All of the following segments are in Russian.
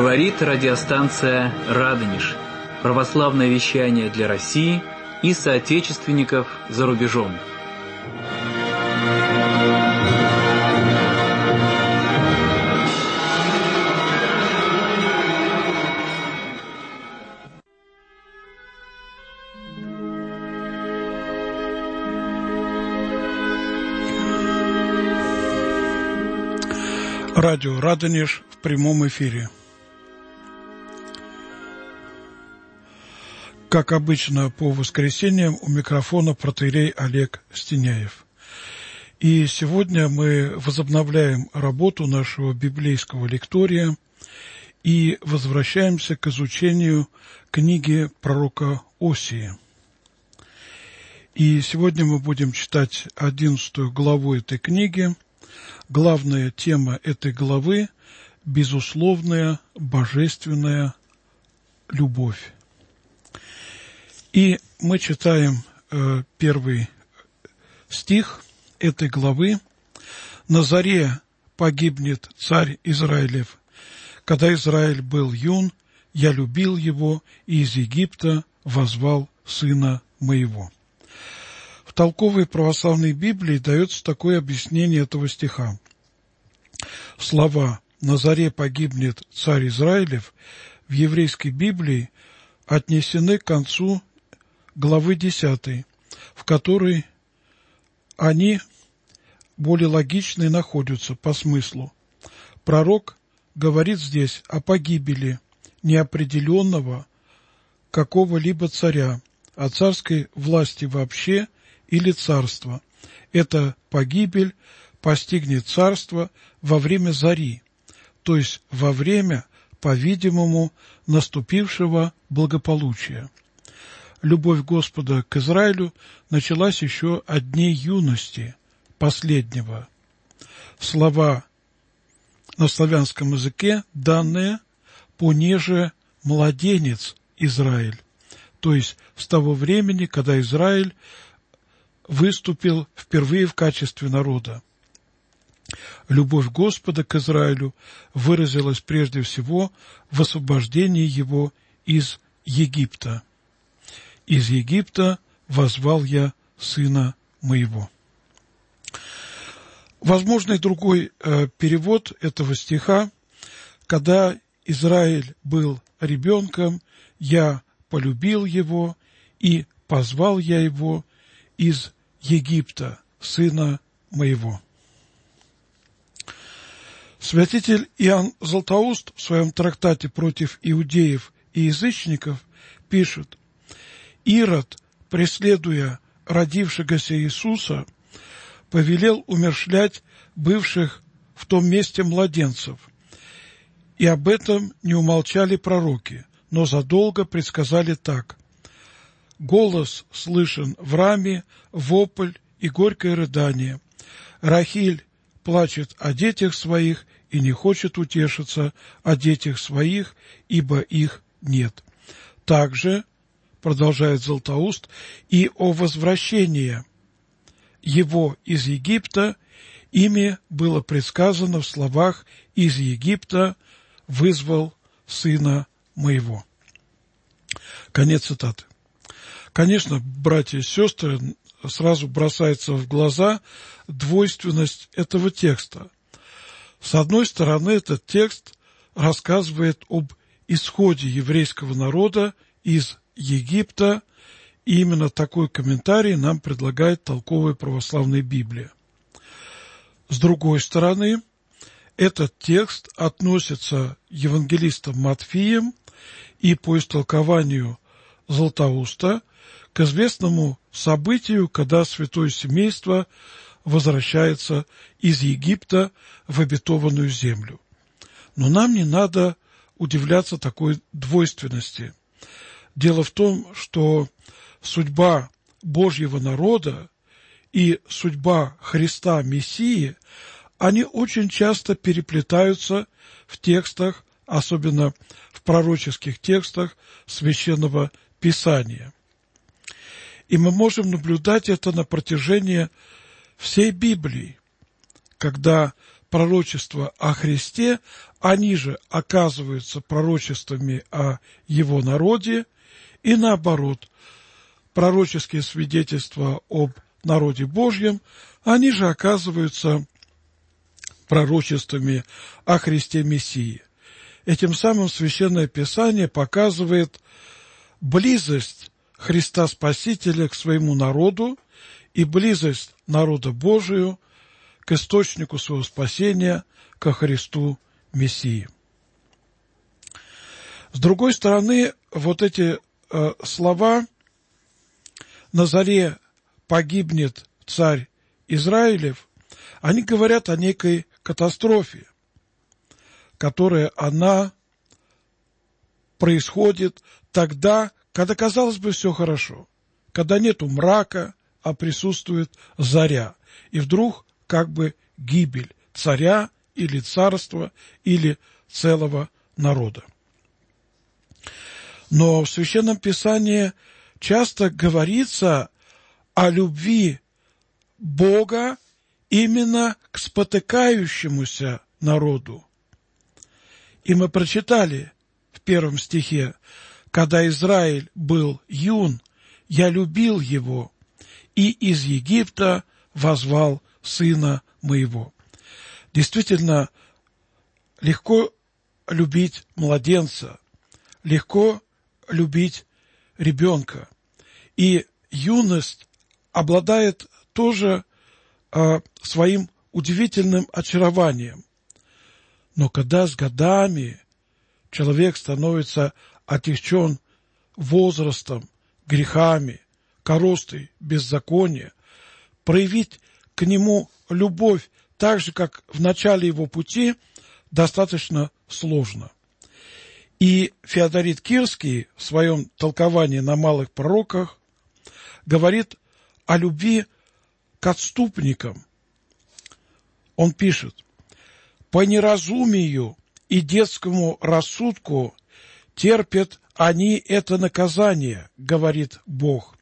Говорит радиостанция «Радонеж». Православное вещание для России и соотечественников за рубежом. Радио «Радонеж» в прямом эфире. Как обычно, по воскресеньям у микрофона протоиерей Олег Стеняев. И сегодня мы возобновляем работу нашего библейского лектория и возвращаемся к изучению книги пророка Осии. И сегодня мы будем читать 11 главу этой книги. Главная тема этой главы – безусловная божественная любовь. И мы читаем первый стих этой главы. «На заре погибнет царь Израилев. Когда Израиль был юн, я любил его, и из Египта воззвал сына моего». В толковой православной Библии дается такое объяснение этого стиха. Слова «на заре погибнет царь Израилев» в еврейской Библии отнесены к концу главы 10, в которой они более логичны находятся по смыслу. Пророк говорит здесь о погибели неопределенного какого-либо царя, о царской власти вообще или царства. Эта погибель постигнет царство во время зари, то есть во время, по-видимому, наступившего благополучия. Любовь Господа к Израилю началась еще от дней юности последнего. Слова на славянском языке данные «понеже младенец Израиль», то есть с того времени, когда Израиль выступил впервые в качестве народа. Любовь Господа к Израилю выразилась прежде всего в освобождении его из Египта. «Из Египта воззвал я сына моего». Возможный другой перевод этого стиха: «Когда Израиль был ребенком, я полюбил его, и позвал я его из Египта, сына моего». Святитель Иоанн Златоуст в своем трактате против иудеев и язычников пишет: «Ирод, преследуя родившегося Иисуса, повелел умерщвлять бывших в том месте младенцев, и об этом не умолчали пророки, но задолго предсказали так: голос слышен в раме, вопль и горькое рыдание. Рахиль плачет о детях своих и не хочет утешиться о детях своих, ибо их нет». Также, продолжает Златоуст, и о возвращении его из Египта ими было предсказано в словах «из Египта вызвал сына моего». Конец цитаты. Конечно, братья и сестры, сразу бросается в глаза двойственность этого текста. С одной стороны, этот текст рассказывает об исходе еврейского народа из Египта, и именно такой комментарий нам предлагает толковая православная Библия. С другой стороны, этот текст относится евангелистом Матфеем и по истолкованию Златоуста к известному событию, когда святое семейство возвращается из Египта в обетованную землю. Но нам не надо удивляться такой двойственности. Дело в том, что судьба Божьего народа и судьба Христа Мессии, они очень часто переплетаются в текстах, особенно в пророческих текстах Священного Писания. И мы можем наблюдать это на протяжении всей Библии, когда пророчества о Христе, они же оказываются пророчествами о Его народе, и наоборот, пророческие свидетельства об народе Божьем, они же оказываются пророчествами о Христе Мессии. Этим самым Священное Писание показывает близость Христа Спасителя к своему народу и близость народа Божию к источнику своего спасения, ко Христу Мессии. С другой стороны, вот эти слова «На заре погибнет царь Израилев», они говорят о некой катастрофе, которая происходит тогда, когда, казалось бы, все хорошо, когда нету мрака, а присутствует заря, и вдруг как бы гибель царя или царства, или целого народа. Но в Священном Писании часто говорится о любви Бога именно к спотыкающемуся народу. И мы прочитали в 1 стихе: «Когда Израиль был юн, я любил его, и из Египта воззвал сына моего». Действительно, легко любить младенца, легко любить ребенка. И юность обладает тоже своим удивительным очарованием. Но когда с годами человек становится отягчен возрастом, грехами, коростой беззакония, проявить к нему любовь так же, как в начале его пути, достаточно сложно. И Феодорит Кирский в своем толковании на малых пророках говорит о любви к отступникам. Он пишет: «По неразумию и детскому рассудку терпят они это наказание, говорит Бог.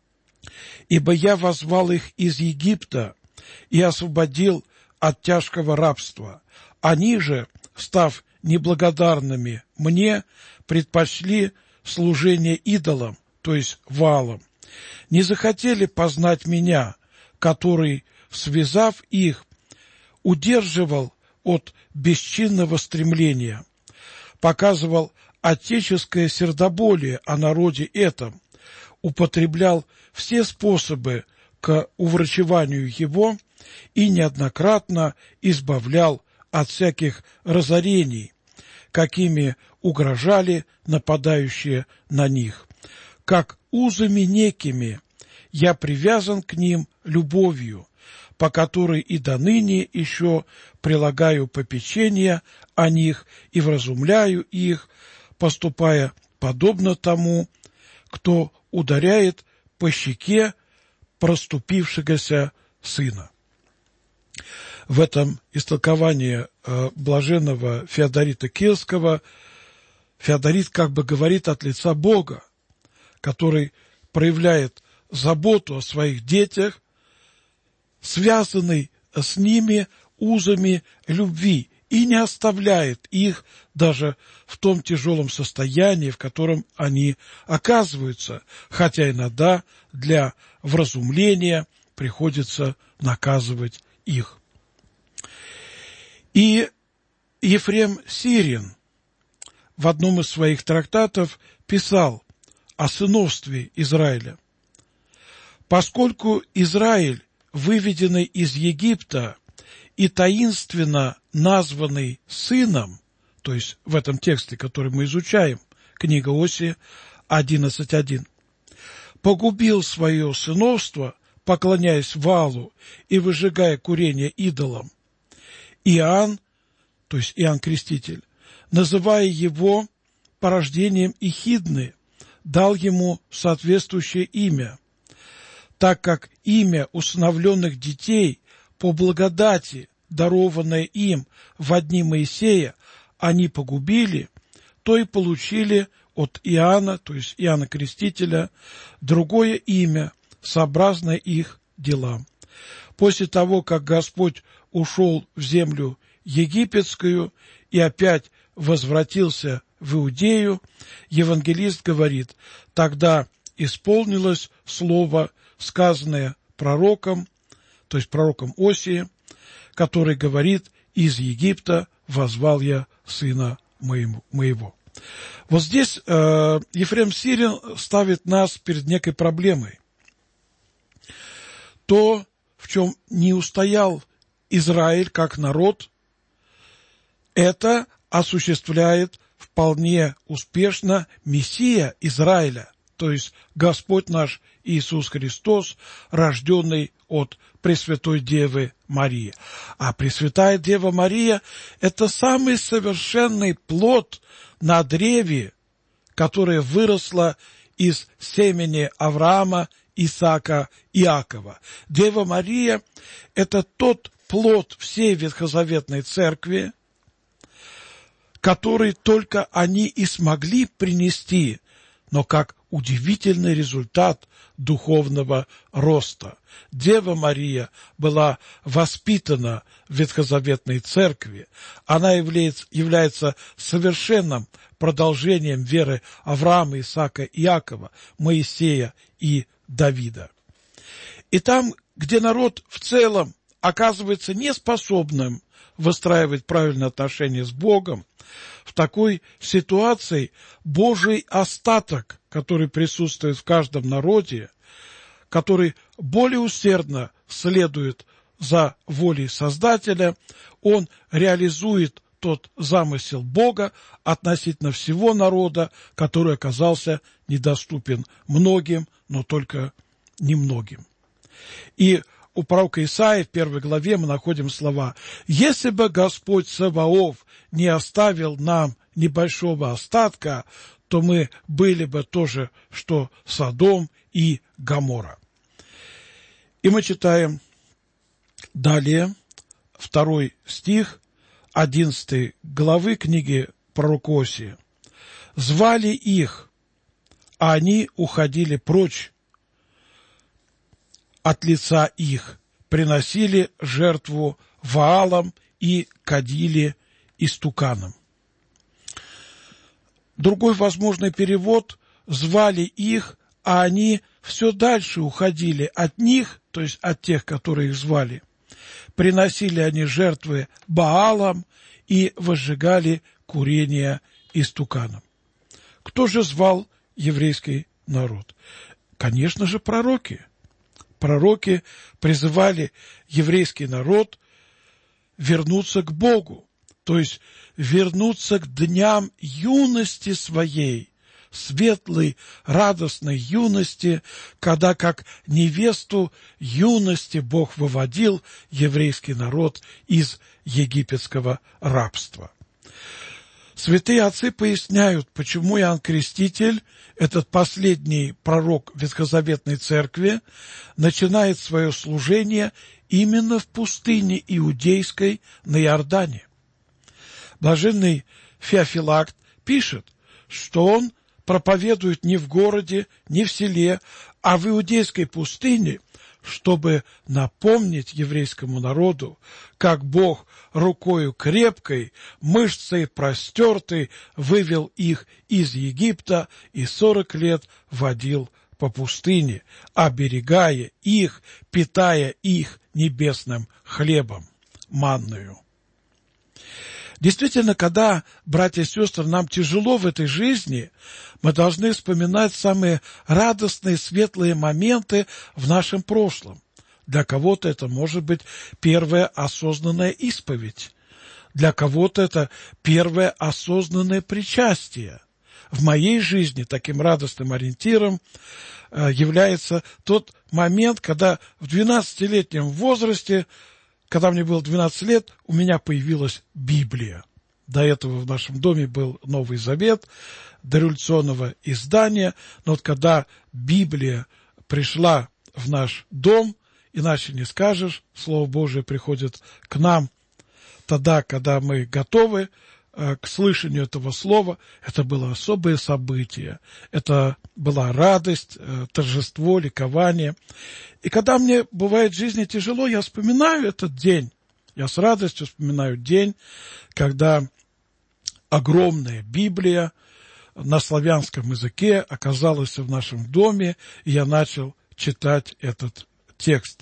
Ибо я воззвал их из Египта и освободил от тяжкого рабства. Они же, став неблагодарными мне, предпочли служение идолам, то есть Ваалам. Не захотели познать меня, который, связав их, удерживал от бесчинного стремления, показывал отеческое сердоболие о народе этом, употреблял все способы к уврачеванию его и неоднократно избавлял от всяких разорений, какими угрожали нападающие на них. Как узами некими я привязан к ним любовью, по которой и доныне еще прилагаю попечение о них и вразумляю их, поступая подобно тому, кто ударяет по щеке проступившегося сына». В этом истолковании блаженного Феодорита Кирского Феодорит как бы говорит от лица Бога, который проявляет заботу о своих детях, связанный с ними узами любви, и не оставляет их даже в том тяжелом состоянии, в котором они оказываются, хотя иногда для вразумления приходится наказывать их. И Ефрем Сирин в одном из своих трактатов писал о сыновстве Израиля. «Поскольку Израиль, выведенный из Египта и таинственно названный сыном», то есть в этом тексте, который мы изучаем, книга Осии 11.1, «погубил свое сыновство, поклоняясь Ваалу и выжигая курение идолам, Иоанн, то есть Иоанн Креститель, называя его порождением Ихидны, дал ему соответствующее имя, так как имя усыновленных детей по благодати, дарованное им в дни Моисея, они погубили, то и получили от Иоанна, то есть Иоанна Крестителя, другое имя, сообразное их делам. После того, как Господь ушел в землю египетскую и опять возвратился в Иудею, евангелист говорит: тогда исполнилось слово, сказанное пророком, то есть пророком Осии, который говорит: из Египта возвал я сына моего. Вот здесь Ефрем Сирин ставит нас перед некой проблемой. То, в чем не устоял Израиль как народ, это осуществляет вполне успешно Мессия Израиля, то есть Господь наш Иисус Христос, рожденный от Пресвятой Девы Марии. А Пресвятая Дева Мария – это самый совершенный плод на древе, которое выросло из семени Авраама, Исаака, Иакова. Дева Мария – это тот плод всей Ветхозаветной Церкви, который только они и смогли принести, но как удивительный результат духовного роста. Дева Мария была воспитана в Ветхозаветной Церкви. Она является совершенным продолжением веры Авраама, Исаака, Иакова, Моисея и Давида. И там, где народ в целом оказывается неспособным выстраивать правильные отношения с Богом, в такой ситуации Божий остаток, который присутствует в каждом народе, который более усердно следует за волей Создателя, он реализует тот замысел Бога относительно всего народа, который оказался недоступен многим, но только немногим. И у пророка Исаии в 1 главе мы находим слова: «Если бы Господь Саваоф не оставил нам небольшого остатка, то мы были бы тоже, что Содом и Гоморра». И мы читаем далее 2 стих 11 главы книги пророка Осии. «Звали их, а они уходили прочь от лица их, приносили жертву Ваалам и кадили истуканам». Другой возможный перевод: звали их, а они все дальше уходили от них, то есть от тех, которые их звали. Приносили они жертвы Баалам и возжигали курение истуканам. Кто же звал еврейский народ? Конечно же, пророки. Пророки призывали еврейский народ вернуться к Богу, то есть вернуться к дням юности своей, светлой, радостной юности, когда как невесту юности Бог выводил еврейский народ из египетского рабства. Святые отцы поясняют, почему Иоанн Креститель, этот последний пророк Ветхозаветной Церкви, начинает свое служение именно в пустыне иудейской на Иордане. Блаженный Феофилакт пишет, что он проповедует не в городе, не в селе, а в иудейской пустыне, чтобы напомнить еврейскому народу, как Бог рукою крепкой, мышцей простертой вывел их из Египта и 40 лет водил по пустыне, оберегая их, питая их небесным хлебом, манною. Действительно, когда, братья и сестры, нам тяжело в этой жизни, мы должны вспоминать самые радостные, светлые моменты в нашем прошлом. Для кого-то это может быть первая осознанная исповедь. Для кого-то это первое осознанное причастие. В моей жизни таким радостным ориентиром является тот момент, когда в 12-летнем возрасте, когда мне было 12 лет, у меня появилась Библия. До этого в нашем доме был Новый Завет, дореволюционного издания. Но вот когда Библия пришла в наш дом, иначе не скажешь, Слово Божие приходит к нам тогда, когда мы готовы к слышанию этого слова. Это было особое событие. Это была радость, торжество, ликование. И когда мне бывает в жизни тяжело, я вспоминаю этот день. Я с радостью вспоминаю день, когда огромная Библия на славянском языке оказалась в нашем доме, и я начал читать этот текст.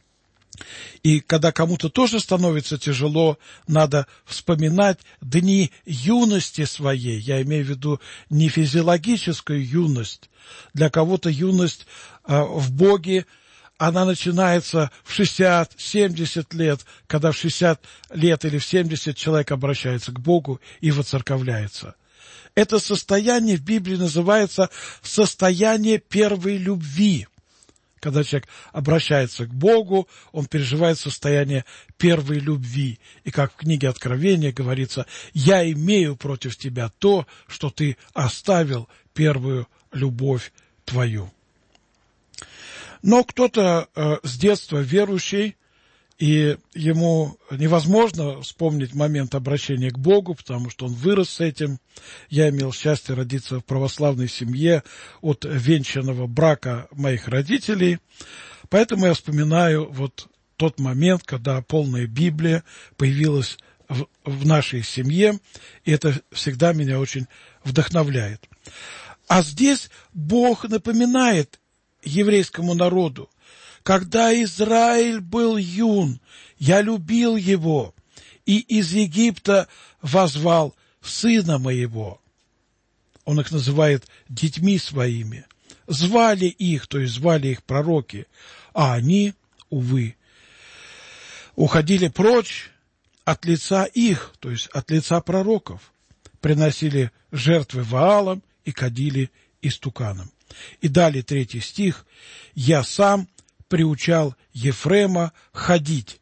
И когда кому-то тоже становится тяжело, надо вспоминать дни юности своей. Я имею в виду не физиологическую юность. Для кого-то юность в Боге, она начинается в 60-70 лет, когда в 60 лет или в 70 человек обращается к Богу и воцерковляется. Это состояние в Библии называется состояние первой любви. Когда человек обращается к Богу, он переживает состояние первой любви. И как в книге Откровения говорится, «Я имею против тебя то, что ты оставил первую любовь твою». Но кто-то с детства верующий, и ему невозможно вспомнить момент обращения к Богу, потому что он вырос с этим. Я имел счастье родиться в православной семье от венчанного брака моих родителей. Поэтому я вспоминаю вот тот момент, когда полная Библия появилась в нашей семье, и это всегда меня очень вдохновляет. А здесь Бог напоминает еврейскому народу: когда Израиль был юн, я любил его, и из Египта возвал сына моего. Он их называет детьми своими. Звали их, то есть звали их пророки, а они, увы, уходили прочь от лица их, то есть от лица пророков, приносили жертвы Ваалам и кадили истуканам. И далее 3 стих: «Я сам приучал Ефрема ходить,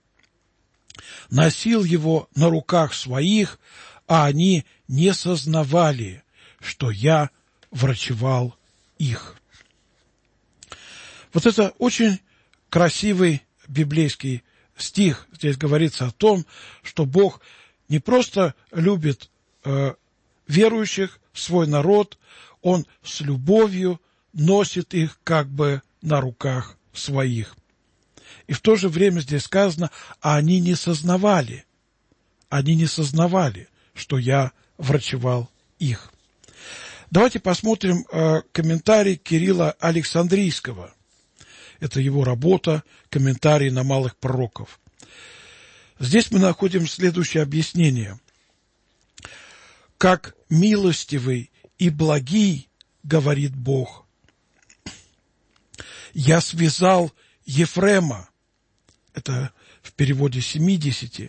носил его на руках своих, а они не сознавали, что я врачевал их». Вот это очень красивый библейский стих. Здесь говорится о том, что Бог не просто любит верующих, свой народ, Он с любовью носит их как бы на руках своих. И в то же время здесь сказано, а они не сознавали, что я врачевал их. Давайте посмотрим комментарий Кирилла Александрийского. Это его работа, комментарий на малых пророков. Здесь мы находим следующее объяснение. «Как милостивый и благий, говорит Бог, я связал Ефрема», это в переводе 70,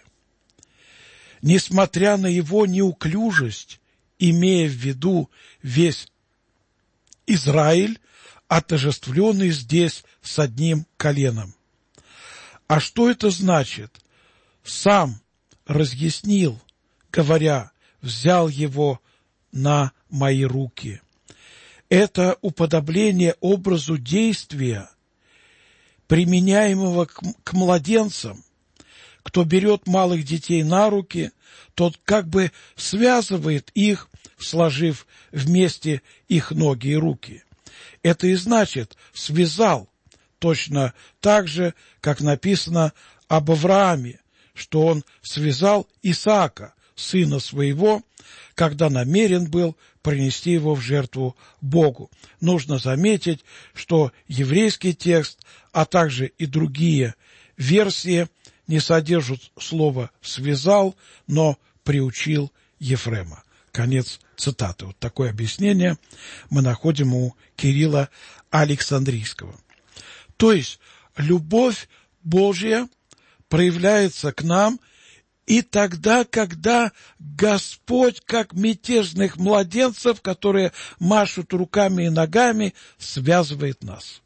«несмотря на его неуклюжесть, имея в виду весь Израиль, отождествленный здесь с одним коленом». А что это значит? Сам разъяснил, говоря, взял его на мои руки. Это уподобление образу действия, применяемого к младенцам. Кто берет малых детей на руки, тот как бы связывает их, сложив вместе их ноги и руки. Это и значит «связал», точно так же, как написано об Аврааме, что он связал Исаака, сына своего, когда намерен был принести его в жертву Богу. Нужно заметить, что еврейский текст, а также и другие версии не содержат слово «связал», но «приучил Ефрема». Конец цитаты. Вот такое объяснение мы находим у Кирилла Александрийского. То есть любовь Божья проявляется к нам и тогда, когда Господь, как мятежных младенцев, которые машут руками и ногами, связывает нас,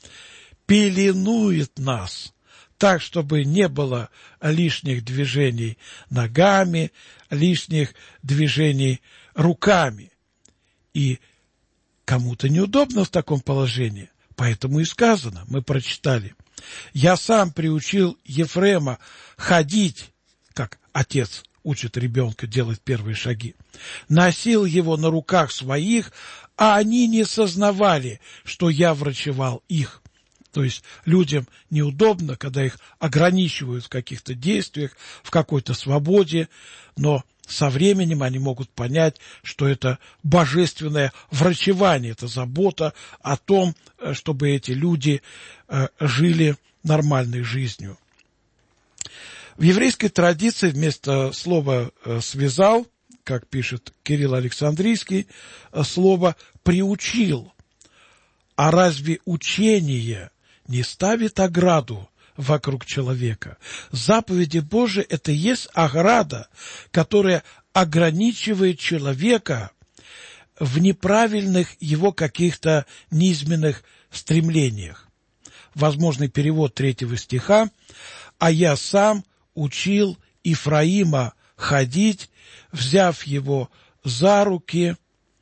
пеленует нас, так, чтобы не было лишних движений ногами, лишних движений руками. И кому-то неудобно в таком положении, поэтому и сказано, мы прочитали: «Я сам приучил Ефрема ходить», как отец учит ребенка делать первые шаги, «носил его на руках своих, а они не сознавали, что я врачевал их». То есть людям неудобно, когда их ограничивают в каких-то действиях, в какой-то свободе, но со временем они могут понять, что это божественное врачевание, это забота о том, чтобы эти люди жили нормальной жизнью. В еврейской традиции вместо слова «связал», как пишет Кирилл Александрийский, слово «приучил». А разве учение не ставит ограду вокруг человека? Заповеди Божии – это и есть ограда, которая ограничивает человека в неправильных его каких-то низменных стремлениях. Возможный перевод 3 стиха: «А я сам учил Ифраима ходить, взяв его за руки,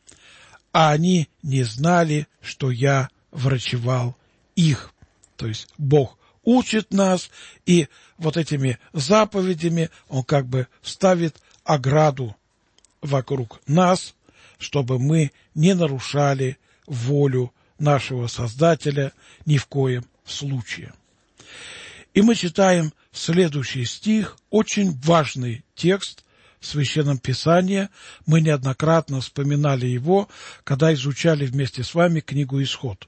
а они не знали, что я врачевал их». То есть Бог учит нас, и вот этими заповедями Он как бы ставит ограду вокруг нас, чтобы мы не нарушали волю нашего Создателя ни в коем случае. И мы читаем следующий стих, очень важный текст в Священном Писании. Мы неоднократно вспоминали его, когда изучали вместе с вами книгу «Исход».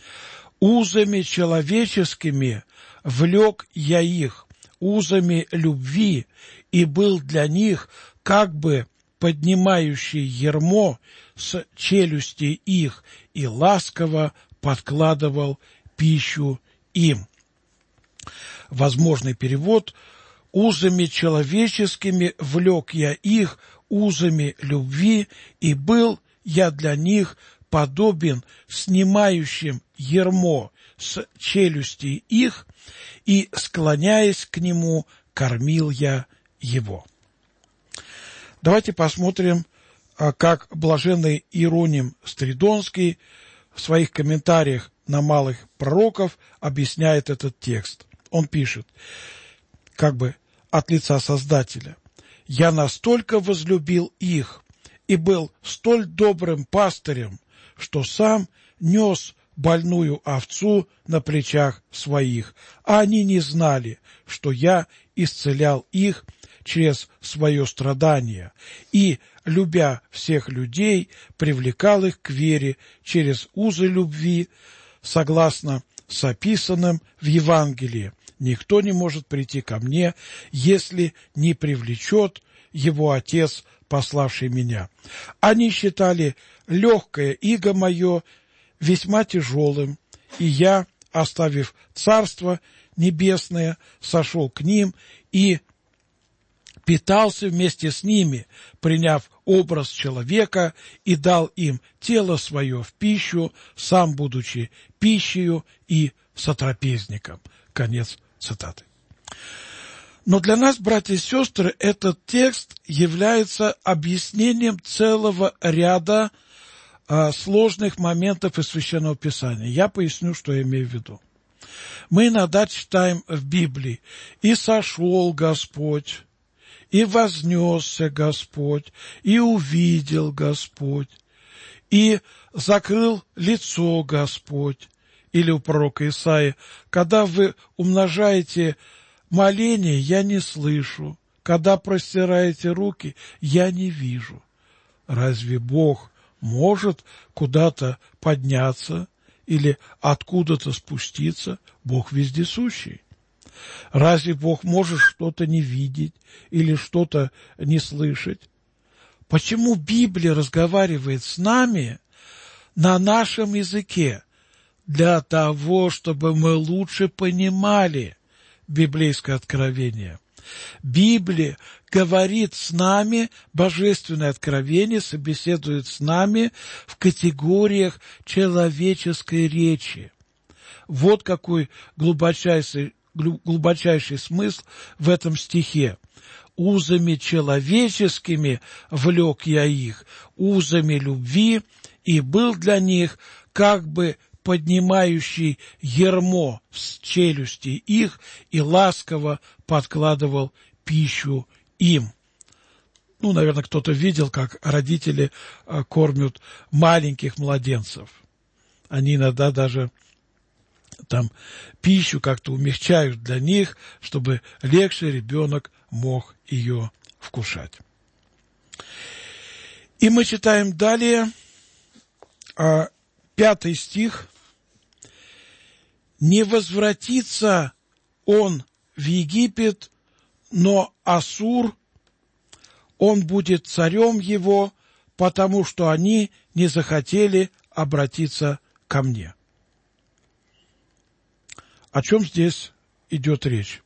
«Узами человеческими влек я их, узами любви, и был для них как бы поднимающий ярмо с челюсти их, и ласково подкладывал пищу им». Возможный перевод: «Узами человеческими влек я их, узами любви, и был я для них подобен снимающим ярмо с челюсти их, и, склоняясь к нему, кормил я его». Давайте посмотрим, как блаженный Иероним Стридонский в своих комментариях на малых пророков объясняет этот текст. Он пишет, как бы от лица Создателя: «Я настолько возлюбил их и был столь добрым пастырем, что сам нес больную овцу на плечах своих, а они не знали, что я исцелял их через свое страдание, и, любя всех людей, привлекал их к вере через узы любви, согласно с описанным в Евангелии. Никто не может прийти ко мне, если не привлечет его Отец, пославший меня. Они считали легкое иго мое весьма тяжелым, и я, оставив Царство Небесное, сошел к ним и питался вместе с ними, приняв образ человека, и дал им тело свое в пищу, сам будучи пищею и сотрапезником». Конец цитаты. Но для нас, братья и сестры, этот текст является объяснением целого ряда сложных моментов из Священного Писания. Я поясню, что я имею в виду. Мы иногда читаем в Библии: «И сошел Господь, и вознесся Господь, и увидел Господь, и закрыл лицо Господь». Или у пророка Исаии: «Когда вы умножаете моление, я не слышу, когда простираете руки, я не вижу». Разве Бог может куда-то подняться или откуда-то спуститься? Бог вездесущий. Разве Бог может что-то не видеть или что-то не слышать? Почему Библия разговаривает с нами на нашем языке? Для того, чтобы мы лучше понимали библейское откровение. Библия говорит с нами, божественное откровение собеседует с нами в категориях человеческой речи. Вот какой глубочайший смысл в этом стихе. «Узами человеческими влек я их, узами любви, и был для них как бы поднимающий ярмо с челюсти их, и ласково подкладывал пищу им». Ну, наверное, кто-то видел, как родители кормят маленьких младенцев. Они иногда даже там пищу как-то умягчают для них, чтобы легче ребенок мог ее вкушать. И мы читаем далее 5 стих. «Не возвратится он в Египет, но Ассур, он будет царем его, потому что они не захотели обратиться ко мне». О чем здесь идет речь?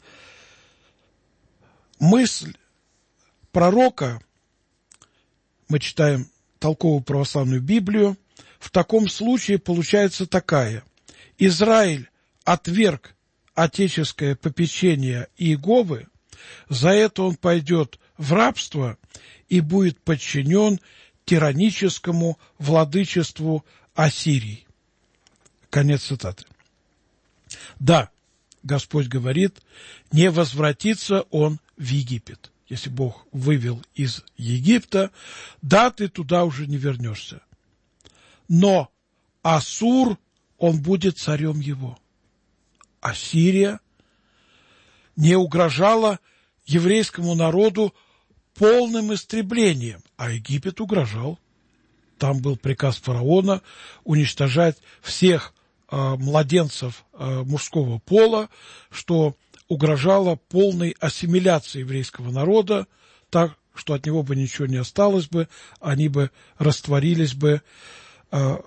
Мысль пророка, мы читаем толковую православную Библию, в таком случае получается такая: Израиль отверг отеческое попечение Иеговы, за это он пойдет в рабство и будет подчинен тираническому владычеству Ассирии. Конец цитаты. Да, Господь говорит, не возвратится он в Египет. Если Бог вывел из Египта, да, ты туда уже не вернешься. Но Ассур, он будет царем его. Ассирия не угрожала еврейскому народу полным истреблением, а Египет угрожал. Там был приказ фараона уничтожать всех младенцев мужского пола, что угрожало полной ассимиляции еврейского народа, так, что от него бы ничего не осталось бы, они бы растворились бы в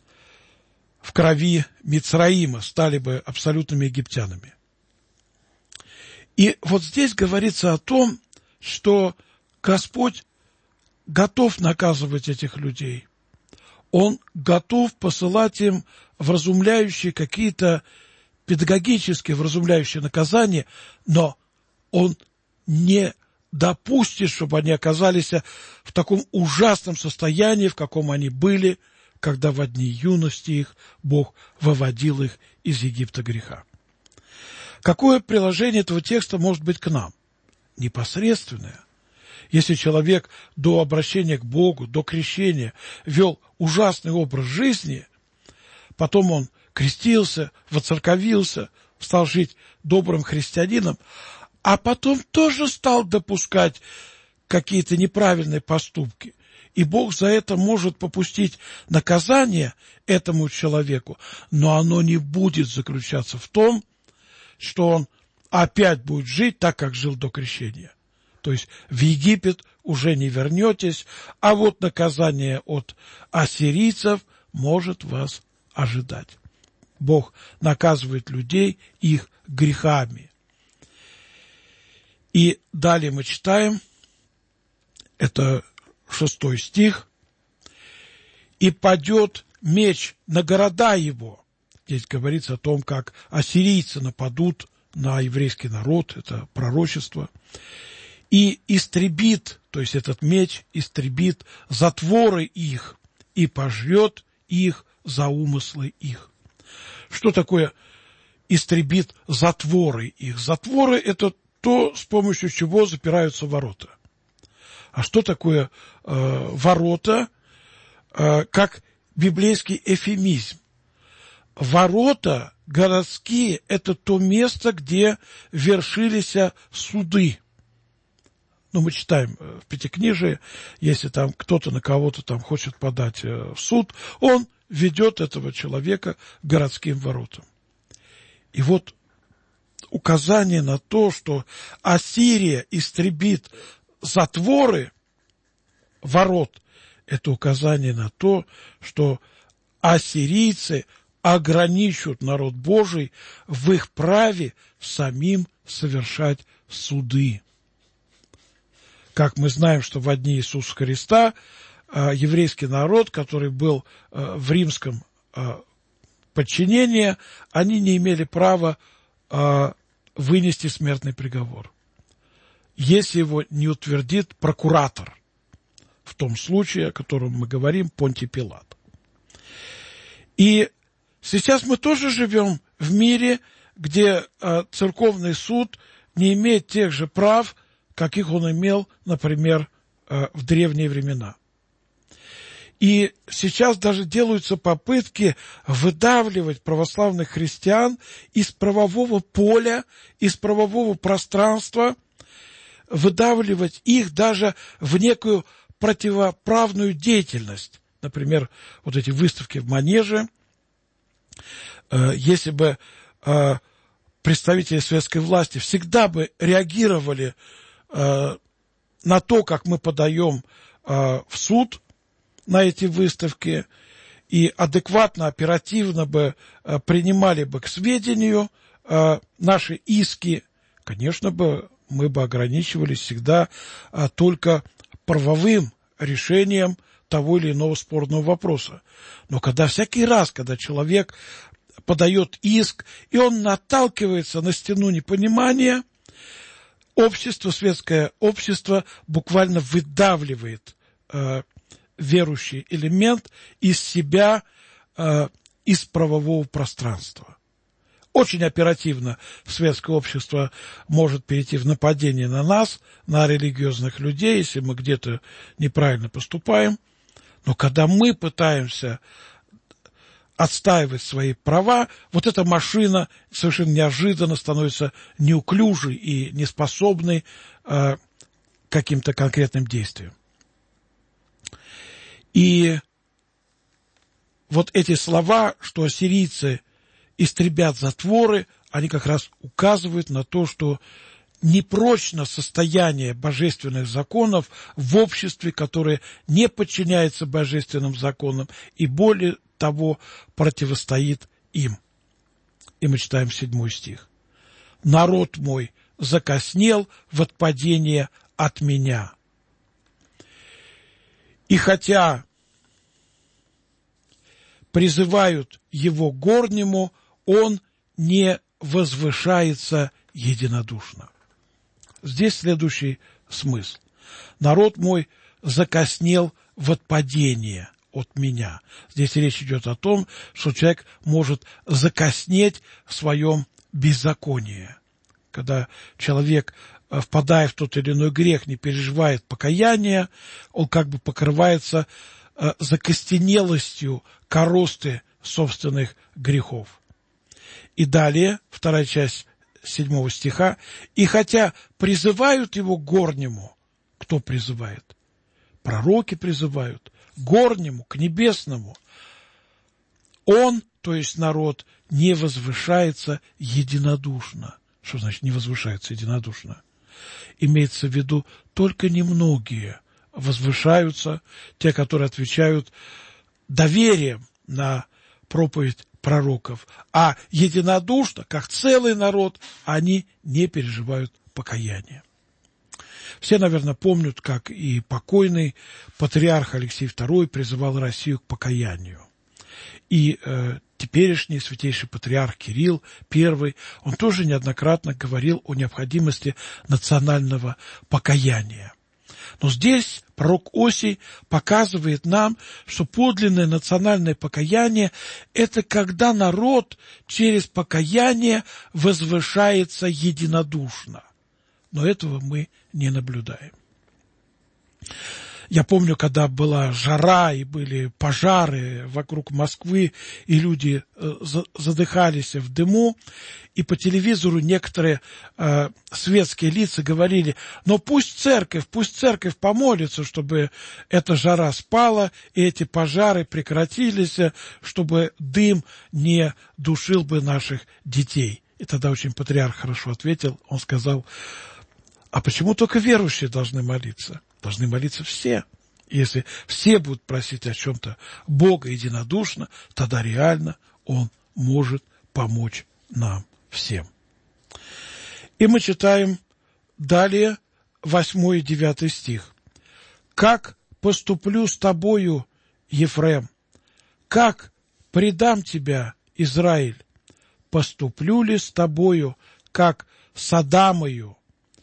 крови Мицраима, стали бы абсолютными египтянами. И вот здесь говорится о том, что Господь готов наказывать этих людей. Он готов посылать им вразумляющие какие-то педагогические вразумляющие наказания, но Он не допустит, чтобы они оказались в таком ужасном состоянии, в каком они были, когда в дни юности их Бог выводил их из Египта греха. Какое приложение этого текста может быть к нам? Непосредственное. Если человек до обращения к Богу, до крещения вел ужасный образ жизни, потом он крестился, воцерковился, стал жить добрым христианином, а потом тоже стал допускать какие-то неправильные поступки, и Бог за это может попустить наказание этому человеку, но оно не будет заключаться в том, что он опять будет жить так, как жил до крещения. То есть в Египет уже не вернетесь, а вот наказание от ассирийцев может вас ожидать. Бог наказывает людей их грехами. И далее мы читаем, это 6 стих, «И падет меч на города его». Здесь говорится о том, как ассирийцы нападут на еврейский народ, это пророчество, «и истребит», то есть этот меч истребит затворы их и пожрет их за умыслы их. Что такое истребит затворы их? Затворы – это то, с помощью чего запираются ворота. А что такое ворота, как библейский эвфемизм? Ворота городские – это то место, где вершились суды. Ну, мы читаем в Пятикнижии, если там кто-то на кого-то там хочет подать в суд, он ведет этого человека к городским воротам. И вот указание на то, что Ассирия истребит затворы ворот, это указание на то, что ассирийцы ограничивают народ Божий в их праве самим совершать суды. Как мы знаем, что в дни Иисуса Христа еврейский народ, который был в римском подчинении, они не имели права вынести смертный приговор, если его не утвердит прокуратор, в том случае, о котором мы говорим, Понтий Пилат. И сейчас мы тоже живем в мире, где церковный суд не имеет тех же прав, каких он имел, например, в древние времена. И сейчас даже делаются попытки выдавливать православных христиан из правового поля, из правового пространства, выдавливать их даже в некую противоправную деятельность. Например, вот эти выставки в Манеже. Если бы представители советской власти всегда бы реагировали на то, как мы подаем в суд на эти выставки, и адекватно, оперативно бы принимали бы к сведению наши иски, конечно бы мы бы ограничивались всегда только правовым решением того или иного спорного вопроса. Но когда всякий раз, когда человек подает иск, и он наталкивается на стену непонимания, общество, светское общество буквально выдавливает верующий элемент из себя, из правового пространства. Очень оперативно светское общество может перейти в нападение на нас, на религиозных людей, если мы где-то неправильно поступаем. Но когда мы пытаемся отстаивать свои права, вот эта машина совершенно неожиданно становится неуклюжей и неспособной к каким-то конкретным действиям. И вот эти слова, что ассирийцы истребят затворы, они как раз указывают на то, что непрочно состояние божественных законов в обществе, которое не подчиняется божественным законам и более того противостоит им. И мы читаем 7 стих. «Народ мой закоснел в отпадение от меня. И хотя призывают его к горнему, он не возвышается единодушно». Здесь следующий смысл. Народ мой закоснел в отпадение от меня. Здесь речь идет о том, что человек может закоснеть в своем беззаконии. Когда человек, впадая в тот или иной грех, не переживает покаяния, он как бы покрывается закостенелостью коросты собственных грехов. И далее, вторая часть 7 стиха. «И хотя призывают его к горнему», кто призывает? Пророки призывают к горнему, к небесному. Он, то есть народ, не возвышается единодушно. Что значит не возвышается единодушно? Имеется в виду только немногие возвышаются, те, которые отвечают доверием на проповедь пророков, а единодушно, как целый народ, они не переживают покаяния. Все, наверное, помнят, как и покойный патриарх Алексей II призывал Россию к покаянию. И теперешний святейший патриарх Кирилл I, он тоже неоднократно говорил о необходимости национального покаяния. Но здесь пророк Осий показывает нам, что подлинное национальное покаяние – это когда народ через покаяние возвышается единодушно. Но этого мы не наблюдаем. Я помню, когда была жара и были пожары вокруг Москвы, и люди задыхались в дыму, и по телевизору некоторые светские лица говорили: но пусть церковь помолится, чтобы эта жара спала, и эти пожары прекратились, чтобы дым не душил бы наших детей. И тогда очень патриарх хорошо ответил, он сказал: а почему только верующие должны молиться? Должны молиться все. Если все будут просить о чем-то Бога единодушно, тогда реально Он может помочь нам всем. И мы читаем далее 8 и 9 стих. «Как поступлю с тобою, Ефрем? Как предам тебя, Израиль? Поступлю ли с тобою, как с Адамою?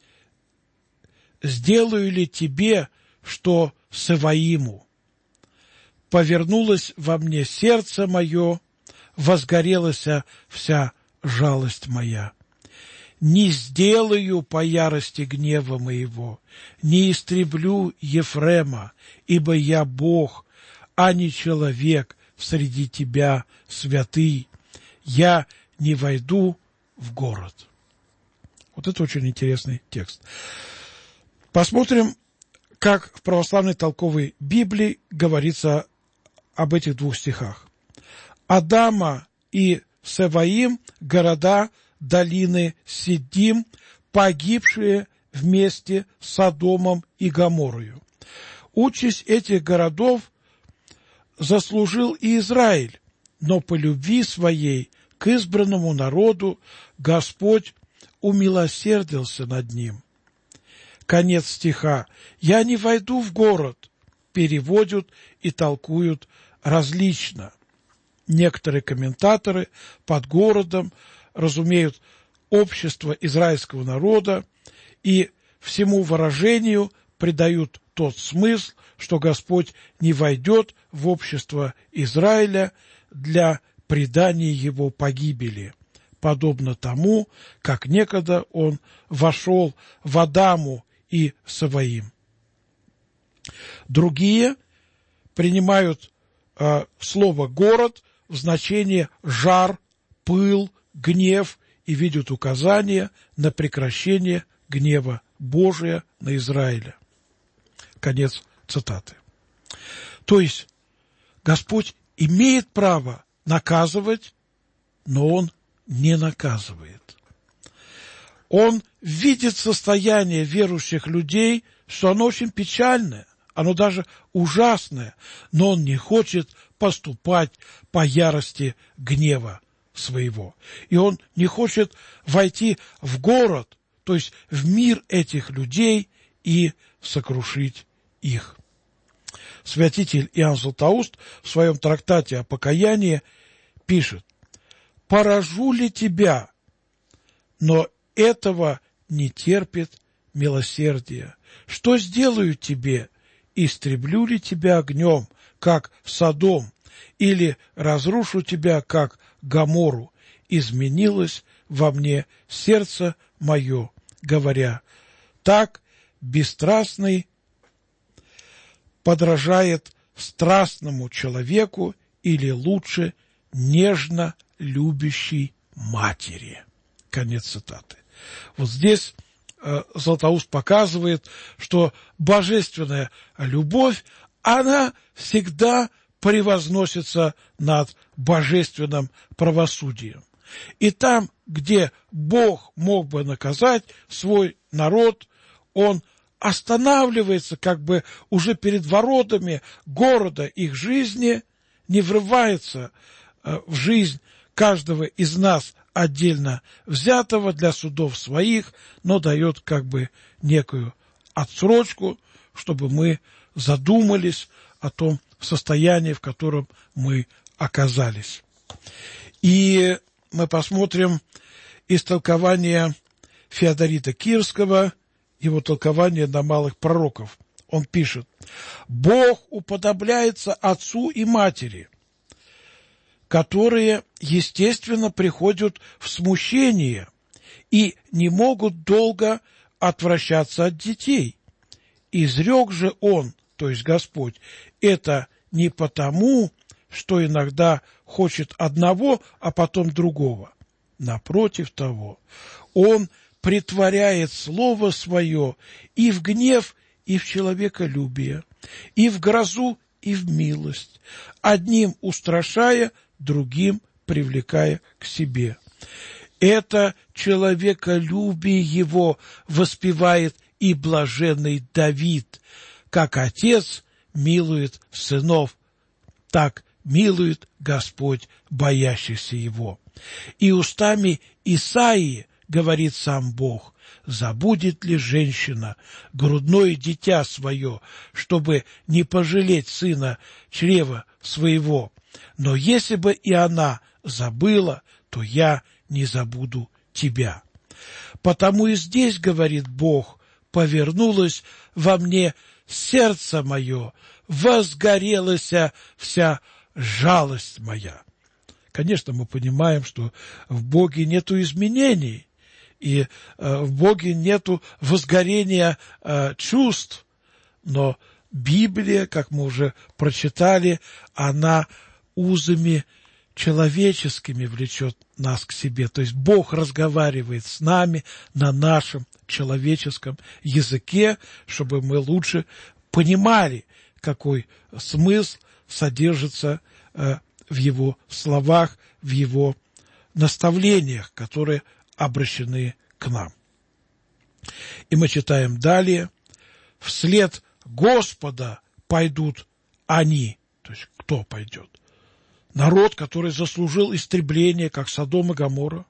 Сделаю ли тебе, что с Иваиму? Повернулось во мне сердце мое, возгорелась вся жалость моя. Не сделаю по ярости гнева моего, не истреблю Ефрема, ибо я Бог, а не человек среди тебя святый. Я не войду в город». Вот это очень интересный текст. Посмотрим, как в православной толковой Библии говорится об этих двух стихах. «Адама и Севаим, города долины Сидим, погибшие вместе с Содомом и Гоморрою. Участь этих городов заслужил и Израиль, но по любви своей к избранному народу Господь умилосердился над ним». Конец стиха. «Я не войду в город» переводят и толкуют различно. Некоторые комментаторы под городом разумеют общество израильского народа и всему выражению придают тот смысл, что Господь не войдет в общество Израиля для предания его погибели, подобно тому, как некогда он вошел в Адаму и Саваим. Другие принимают слово «город» в значении жар, пыл, гнев и видят указание на прекращение гнева Божия на Израиля. Конец цитаты. То есть Господь имеет право наказывать, но Он не наказывает. Он видит состояние верующих людей, что оно очень печальное, оно даже ужасное, но Он не хочет поступать по ярости гнева своего. И Он не хочет войти в город, то есть в мир этих людей и сокрушить их. Святитель Иоанн Златоуст в своем трактате о покаянии пишет: «Поражу ли тебя, но этого не терпит милосердие? Что сделаю тебе? Истреблю ли тебя огнем, как Содом, или разрушу тебя, как Гоморру? Изменилось во мне сердце мое, говоря, так бесстрастный подражает страстному человеку, или лучше нежно любящей матери». Конец цитаты. Вот здесь Златоуст показывает, что божественная любовь, она всегда превозносится над божественным правосудием. И там, где Бог мог бы наказать свой народ, Он останавливается как бы уже перед воротами города их жизни, не врывается в жизнь каждого из нас отдельно взятого для судов своих, но дает как бы некую отсрочку, чтобы мы задумались о том состоянии, в котором мы оказались. И мы посмотрим истолкование Феодорита Кирского, его толкование на малых пророков. Он пишет: «Бог уподобляется отцу и матери, которые, естественно, приходят в смущение и не могут долго отвращаться от детей. Изрек же Он, то есть Господь, это не потому, что иногда хочет одного, а потом другого. Напротив того, Он претворяет Слово Свое и в гнев, и в человеколюбие, и в грозу, и в милость, одним устрашая, другим привлекая к себе. Это человеколюбие Его воспевает и блаженный Давид, как Отец милует сынов, так милует Господь боящихся Его. И устами Исаии говорит сам Бог: забудет ли женщина грудное дитя свое, чтобы не пожалеть сына чрева своего? Но если бы и она забыла, то я не забуду тебя. Потому и здесь, говорит Бог, повернулось во мне сердце мое, возгорелась вся жалость моя». Конечно, мы понимаем, что в Боге нету изменений, и в Боге нету возгорения чувств, но Библия, как мы уже прочитали, она узами человеческими влечет нас к себе. То есть Бог разговаривает с нами на нашем человеческом языке, чтобы мы лучше понимали, какой смысл содержится в Его словах, в Его наставлениях, которые обращены к нам. И мы читаем далее: «Вслед Господа пойдут они». То есть кто пойдет? Народ, который заслужил истребление, как Содом и Гоморра.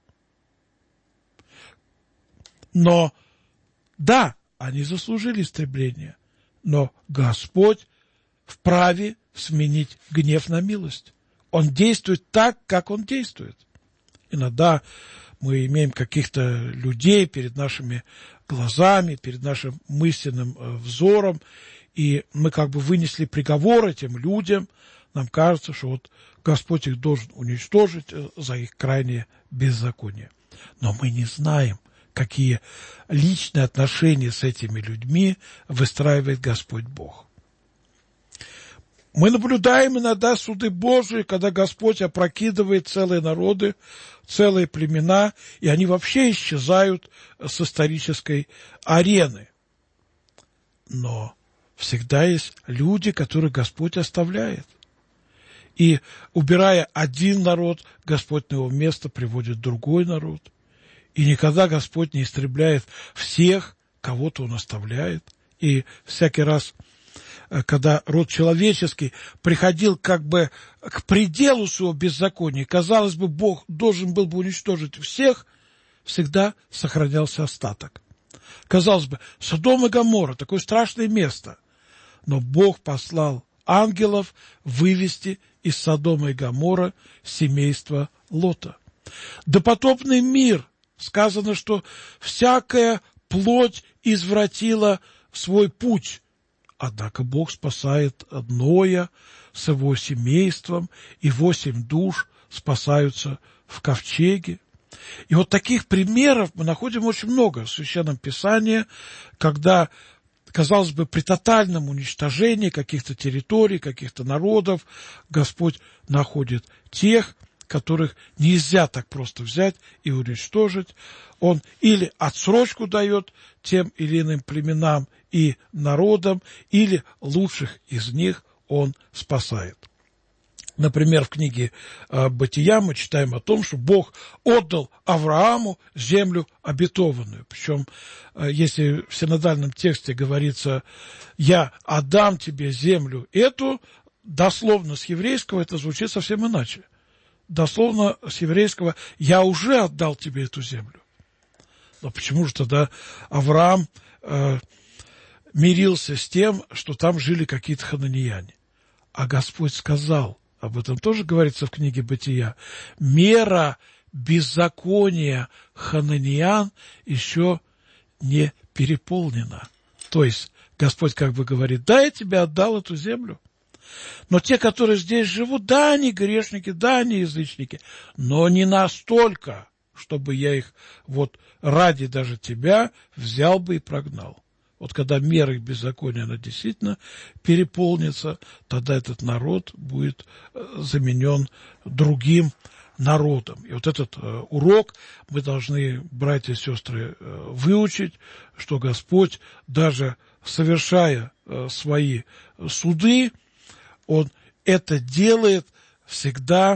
Но, да, они заслужили истребление, но Господь вправе сменить гнев на милость. Он действует так, как Он действует. Иногда мы имеем каких-то людей перед нашими глазами, перед нашим мысленным взором, и мы как бы вынесли приговор этим людям. Нам кажется, что вот Господь их должен уничтожить за их крайнее беззаконие. Но мы не знаем, какие личные отношения с этими людьми выстраивает Господь Бог. Мы наблюдаем иногда суды Божии, когда Господь опрокидывает целые народы, целые племена, и они вообще исчезают с исторической арены. Но всегда есть люди, которых Господь оставляет. И, убирая один народ, Господь на его место приводит другой народ. И никогда Господь не истребляет всех, кого-то Он оставляет. И всякий раз, когда род человеческий приходил как бы к пределу своего беззакония, казалось бы, Бог должен был бы уничтожить всех, всегда сохранялся остаток. Казалось бы, Содом и Гоморра — такое страшное место. Но Бог послал ангелов вывести из Содома и Гоморра семейство Лота. Допотопный мир, сказано, что всякая плоть извратила свой путь. Однако Бог спасает Ноя с его семейством, и 8 душ спасаются в ковчеге. И вот таких примеров мы находим очень много в Священном Писании, когда, казалось бы, при тотальном уничтожении каких-то территорий, каких-то народов, Господь находит тех, которых нельзя так просто взять и уничтожить. Он или отсрочку дает тем или иным племенам и народам, или лучших из них Он спасает. Например, в книге «Бытия» мы читаем о том, что Бог отдал Аврааму землю обетованную. Причем, если в синодальном тексте говорится «я отдам тебе землю эту», дословно с еврейского это звучит совсем иначе. Дословно с еврейского «я уже отдал тебе эту землю». Но почему же тогда Авраам мирился с тем, что там жили какие-то хананеяне? А Господь сказал, об этом тоже говорится в книге «Бытия», мера беззакония хананеян еще не переполнена. То есть Господь как бы говорит: да, я тебе отдал эту землю, но те, которые здесь живут, да, они грешники, да, они язычники, но не настолько, чтобы я их вот ради даже тебя взял бы и прогнал. Вот когда мера их беззакония, она действительно переполнится, тогда этот народ будет заменен другим народом. И вот этот урок мы должны, братья и сестры, выучить, что Господь, даже совершая свои суды, Он это делает всегда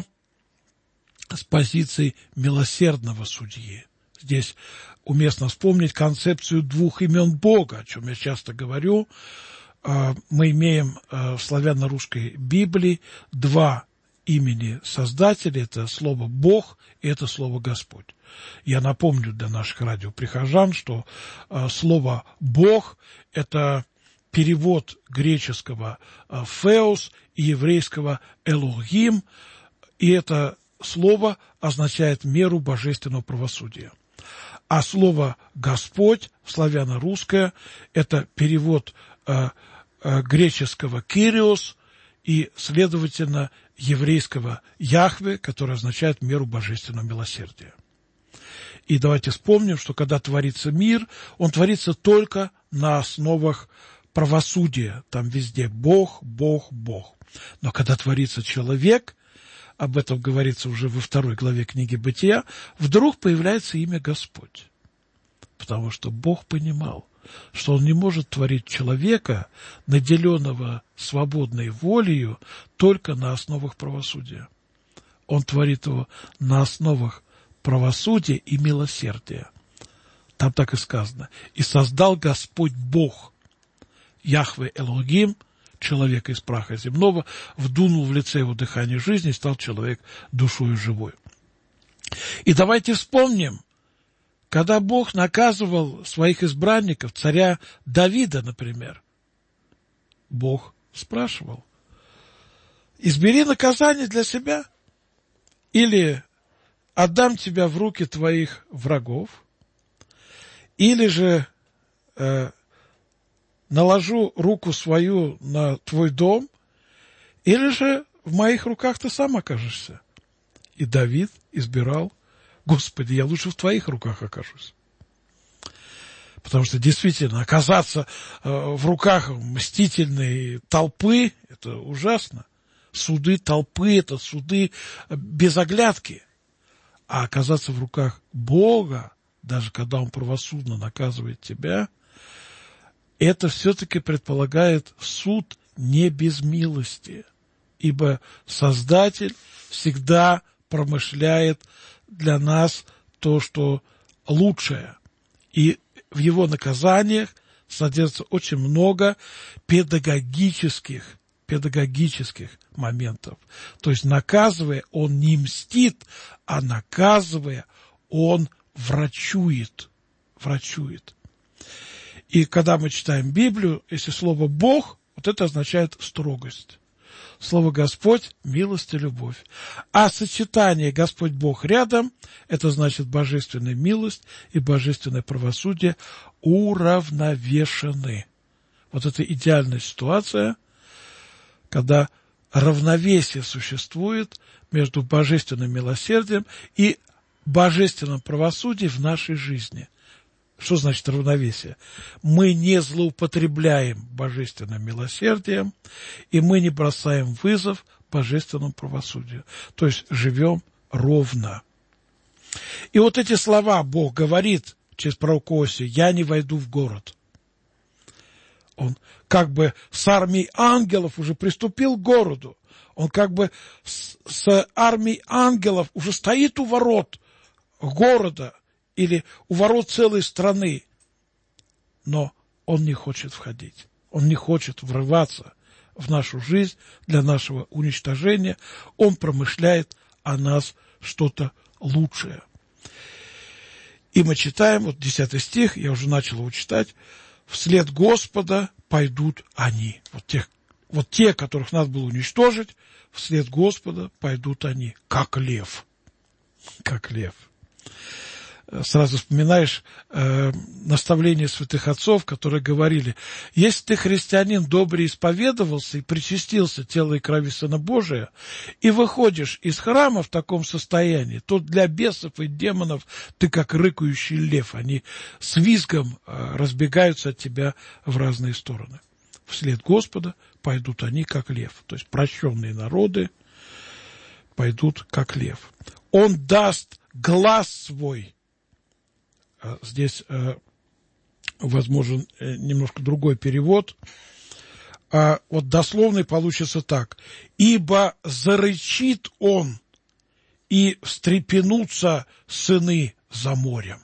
с позиции милосердного судьи. Здесь уместно вспомнить концепцию 2 имен Бога, о чем я часто говорю. Мы имеем в славяно-русской Библии 2 имени Создателя. Это слово «Бог» и это слово «Господь». Я напомню для наших радиоприхожан, что слово «Бог» – это перевод греческого «феос» и еврейского «элохим», и это слово означает меру божественного правосудия. А слово «Господь» славяно-русское – это перевод греческого «кириос» и, следовательно, еврейского «Яхве», который означает меру божественного милосердия. И давайте вспомним, что когда творится мир, он творится только на основах правосудие, там везде Бог, Бог, Бог. Но когда творится человек, об этом говорится уже во 2 главе книги Бытия, вдруг появляется имя Господь. Потому что Бог понимал, что Он не может творить человека, наделенного свободной волею, только на основах правосудия. Он творит его на основах правосудия и милосердия. Там так и сказано. «И создал Господь Бог, Яхве Элогим, человека из праха земного, вдунул в лице его дыхание жизни, и стал человек душою живой». И давайте вспомним, когда Бог наказывал своих избранников, царя Давида, например, Бог спрашивал: избери наказание для себя, или отдам тебя в руки твоих врагов, или же наложу руку свою на твой дом, или же в моих руках ты сам окажешься. И Давид избирал: Господи, я лучше в твоих руках окажусь. Потому что действительно оказаться в руках мстительной толпы – это ужасно. Суды толпы – это суды без оглядки. А оказаться в руках Бога, даже когда Он правосудно наказывает тебя, это все-таки предполагает суд не без милости. Ибо Создатель всегда промышляет для нас то, что лучшее. И в Его наказаниях содержится очень много педагогических моментов. То есть, наказывая, Он не мстит, а наказывая, Он врачует. И когда мы читаем Библию, если слово «Бог», вот это означает строгость. Слово «Господь» – милость и любовь. А сочетание «Господь Бог» рядом – это значит божественная милость и божественное правосудие уравновешены. Вот это идеальная ситуация, когда равновесие существует между божественным милосердием и божественным правосудием в нашей жизни. Что значит равновесие? Мы не злоупотребляем божественным милосердием, и мы не бросаем вызов божественному правосудию. То есть живем ровно. И вот эти слова Бог говорит через пророка Осию: «Я не войду в город». Он как бы с армией ангелов уже приступил к городу. Он как бы с армией ангелов уже стоит у ворот города или у ворот целой страны. Но он не хочет входить. Он не хочет врываться в нашу жизнь для нашего уничтожения. Он промышляет о нас что-то лучшее. И мы читаем, вот 10 стих, я уже начал его читать: «Вслед Господа пойдут они». Вот те, которых надо было уничтожить, вслед Господа пойдут они, как лев. Как лев. Сразу вспоминаешь наставления святых отцов, которые говорили: если ты, христианин, добре исповедовался и причастился тела и крови Сына Божия, и выходишь из храма в таком состоянии, то для бесов и демонов ты как рыкающий лев. Они с визгом разбегаются от тебя в разные стороны. Вслед Господа пойдут они, как лев. То есть прощенные народы пойдут, как лев. Он даст глаз свой. Здесь возможен немножко другой перевод. Вот дословный получится так: «Ибо зарычит он, и встрепенутся сыны за морем».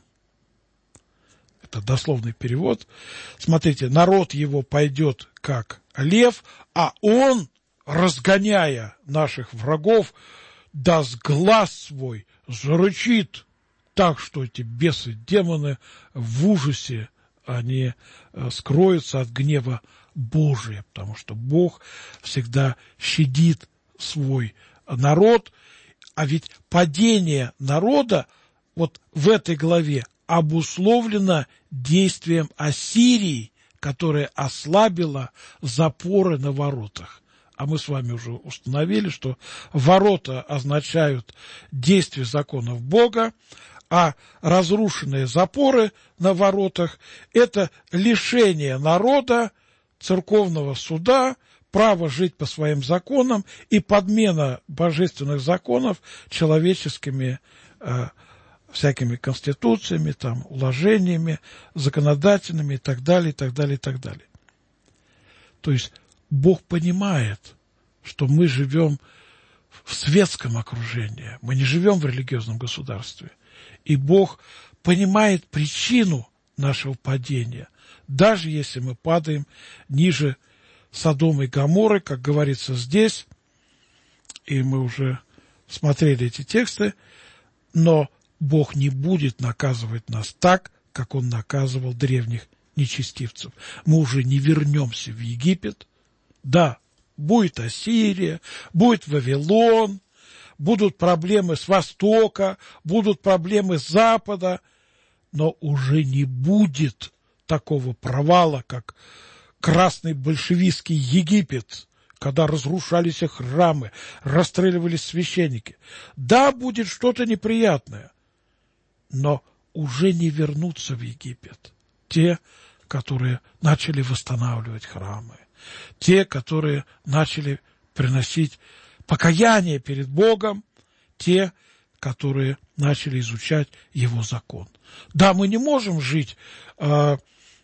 Это дословный перевод. Смотрите, народ его пойдет как лев, а он, разгоняя наших врагов, даст глаз свой, зарычит, так что эти бесы, демоны в ужасе, они скроются от гнева Божия, потому что Бог всегда щадит свой народ. А ведь падение народа вот в этой главе обусловлено действием Ассирии, которая ослабила запоры на воротах. А мы с вами уже установили, что ворота означают действие законов Бога, а разрушенные запоры на воротах – это лишение народа церковного суда, право жить по своим законам и подмена божественных законов человеческими всякими конституциями, там, уложениями, законодательными и так далее, и так далее, и так далее. То есть Бог понимает, что мы живем в светском окружении, мы не живем в религиозном государстве. И Бог понимает причину нашего падения, даже если мы падаем ниже Содома и Гоморры, как говорится здесь, и мы уже смотрели эти тексты, но Бог не будет наказывать нас так, как Он наказывал древних нечестивцев. Мы уже не вернемся в Египет. Да, будет Ассирия, будет Вавилон, будут проблемы с Востока, будут проблемы с Запада, но уже не будет такого провала, как красный большевистский Египет, когда разрушались их храмы, расстреливались священники. Да, будет что-то неприятное, но уже не вернутся в Египет те, которые начали восстанавливать храмы, те, которые начали приносить покаяние перед Богом, те, которые начали изучать Его закон. Да, мы не можем жить по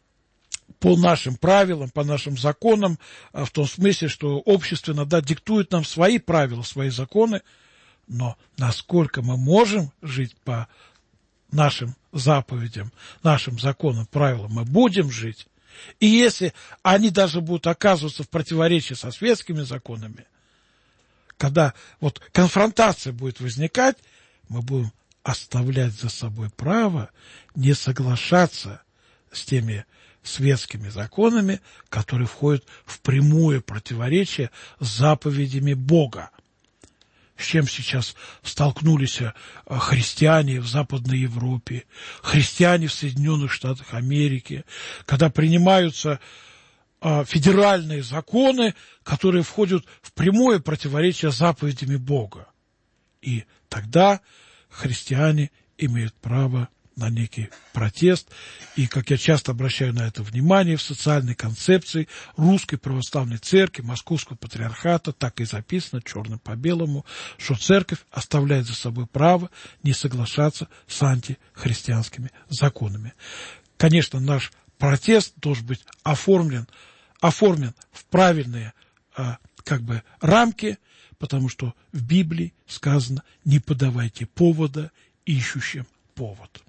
нашим правилам, по нашим законам, в том смысле, что общество иногда диктует нам свои правила, свои законы, но насколько мы можем жить по нашим заповедям, нашим законам, правилам, мы будем жить. И если они даже будут оказываться в противоречии со светскими законами, когда вот конфронтация будет возникать, мы будем оставлять за собой право не соглашаться с теми светскими законами, которые входят в прямое противоречие с заповедями Бога. С чем сейчас столкнулись христиане в Западной Европе, христиане в Соединенных Штатах Америки, когда принимаются федеральные законы, которые входят в прямое противоречие с заповедями Бога. И тогда христиане имеют право на некий протест. И, как я часто обращаю на это внимание, в социальной концепции Русской Православной Церкви, Московского Патриархата, так и записано черным по белому, что Церковь оставляет за собой право не соглашаться с антихристианскими законами. Конечно, наш протест должен быть оформлен в правильные рамки, потому что в Библии сказано: не подавайте повода ищущим повод.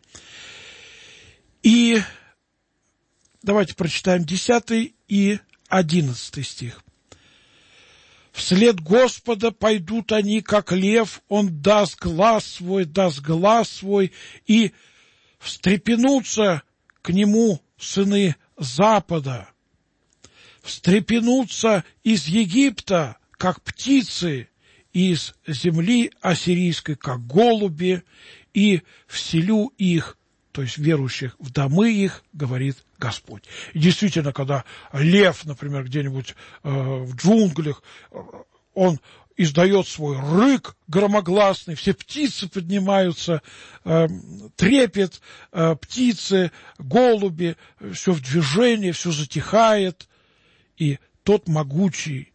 И давайте прочитаем 10 и 11 стих. «Вслед Господа пойдут они, как лев, он даст глас свой, и встрепенутся к нему сыны Запада, встрепенутся из Египта, как птицы, из земли ассирийской, как голуби, и вселю их», то есть верующих, в домы их, говорит Господь. И действительно, когда лев, например, где-нибудь в джунглях, он издает свой рык громогласный, все птицы поднимаются, трепет, птицы, голуби, все в движении, все затихает. И тот могучий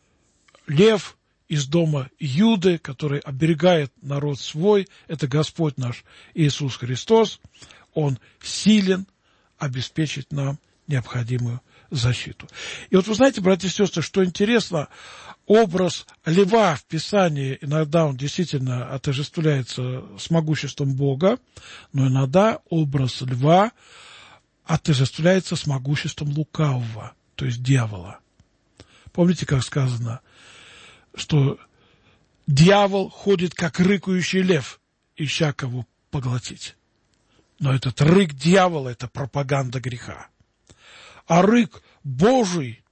лев из дома Иуды, который оберегает народ свой, это Господь наш Иисус Христос, Он силен обеспечить нам необходимую защиту. И вот вы знаете, братья и сестры, что интересно, образ льва в Писании, иногда он действительно отождествляется с могуществом Бога, но иногда образ льва отождествляется с могуществом лукавого, то есть дьявола. Помните, как сказано, что дьявол ходит, как рыкающий лев, ища кого поглотить. Но этот рык дьявола – это пропаганда греха. А рык Божий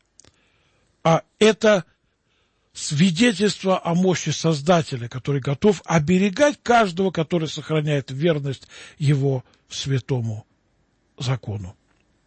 – это свидетельство о мощи Создателя, который готов оберегать каждого, который сохраняет верность его святому закону.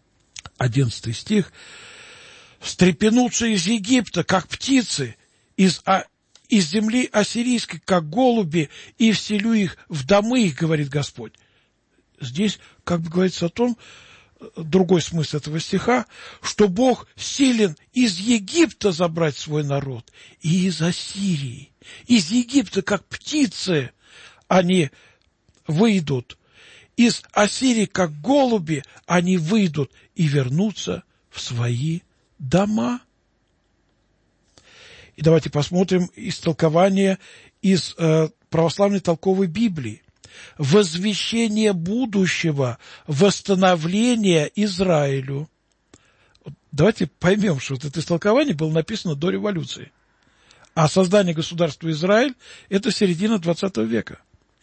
11 стих. «Встрепенутся из Египта, как птицы, из земли ассирийской, как голуби, и вселю их в домы их, говорит Господь». Здесь как бы говорится о том, другой смысл этого стиха, что Бог силен из Египта забрать свой народ и из Ассирии. Из Египта, как птицы, они выйдут. Из Ассирии, как голуби, они выйдут и вернутся в свои дома. И давайте посмотрим истолкование из православной толковой Библии. Возвещение будущего восстановления Израилю. Давайте поймем, что вот это истолкование было написано до революции. А создание государства Израиль – это середина 20 века.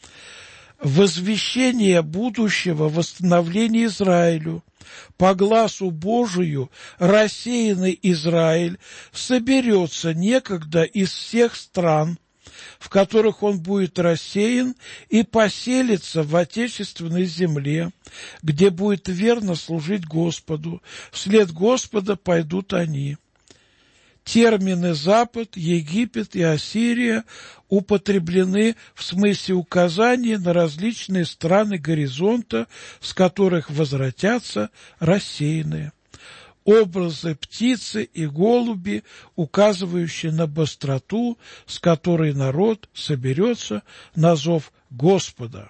Возвещение будущего восстановления Израилю. По гласу Божию рассеянный Израиль соберется некогда из всех стран, в которых он будет рассеян, и поселится в отечественной земле, где будет верно служить Господу. Вслед Господа пойдут они. Термины «Запад», «Египет» и «Ассирия» употреблены в смысле указания на различные страны горизонта, с которых возвратятся рассеянные. Образы птицы и голуби, указывающие на быстроту, с которой народ соберется на зов Господа.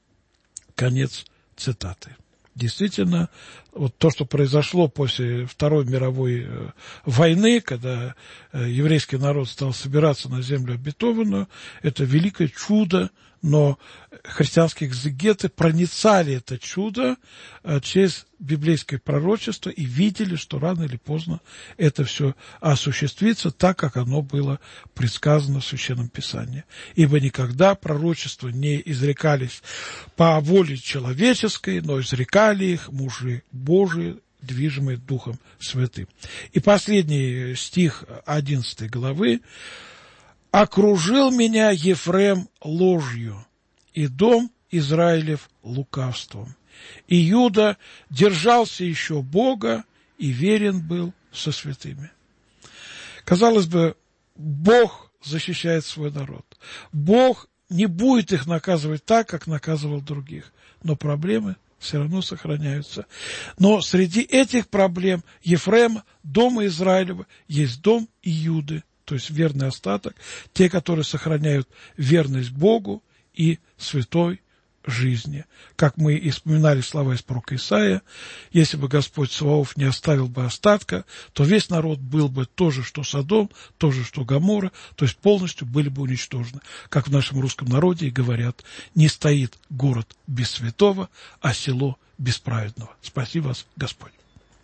Конец цитаты. Действительно, вот то, что произошло после Второй мировой войны, когда еврейский народ стал собираться на землю обетованную, это великое чудо, но христианские экзегеты проницали это чудо через библейское пророчество и видели, что рано или поздно это все осуществится так, как оно было предсказано в Священном Писании. Ибо никогда пророчества не изрекались по воле человеческой, но изрекали их мужи Божии, движимые Духом Святым. И последний стих 11 главы. «Окружил меня Ефрем ложью, и дом Израилев лукавством. И Иуда держался еще Бога и верен был со святыми». Казалось бы, Бог защищает свой народ. Бог не будет их наказывать так, как наказывал других. Но проблемы все равно сохраняются. Но среди этих проблем Ефрема, дома Израилева, есть дом Иуды, то есть верный остаток, те, которые сохраняют верность Богу и святой жизни. Как мы и вспоминали слова из пророка Исаия, если бы Господь Саваоф не оставил бы остатка, то весь народ был бы то же, что Содом, то же, что Гоморра, то есть полностью были бы уничтожены. Как в нашем русском народе и говорят, не стоит город без святого, а село без праведного. Спаси вас, Господь.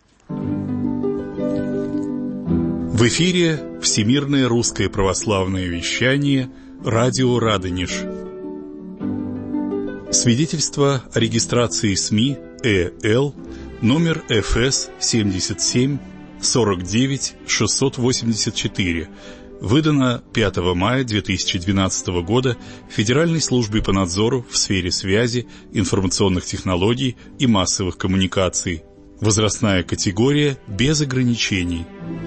В эфире Всемирное русское православное вещание, радио Радонеж. Свидетельство о регистрации СМИ ЭЛ, номер ФС 77 49 684, выдано 5 мая 2012 года Федеральной службой по надзору в сфере связи, информационных технологий и массовых коммуникаций. Возрастная категория без ограничений.